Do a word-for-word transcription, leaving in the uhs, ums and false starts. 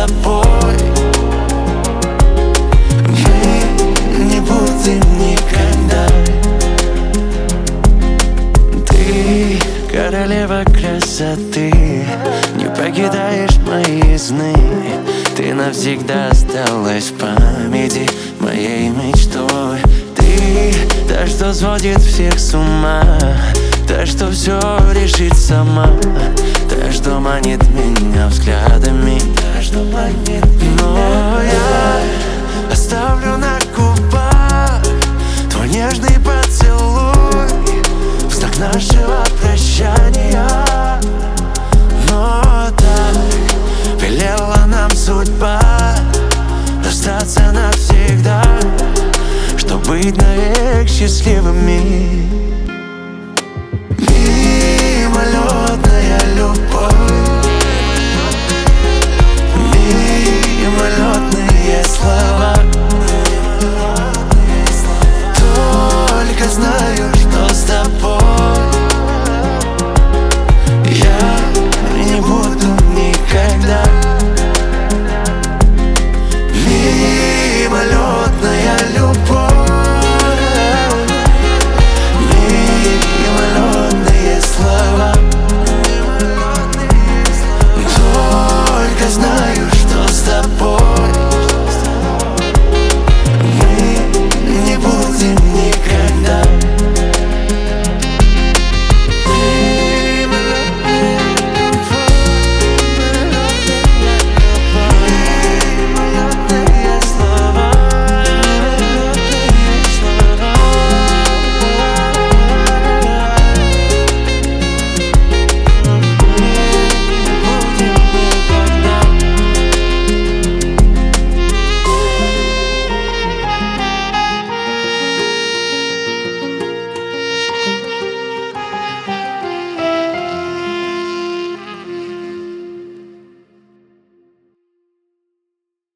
тобой. Мы не будем никогда. Ты королева красоты, не покидаешь мои сны. Ты навсегда осталась в памяти моей мечтой. Ты та, что сводит всех с ума, та, что все решит сама, та, что манит меня взглядами, та, что манит меня. Но я оставлю на губах твой нежный поцелуй в знак нашего прощания. Но так велела нам судьба расстаться навсегда, чтоб быть навек счастливыми.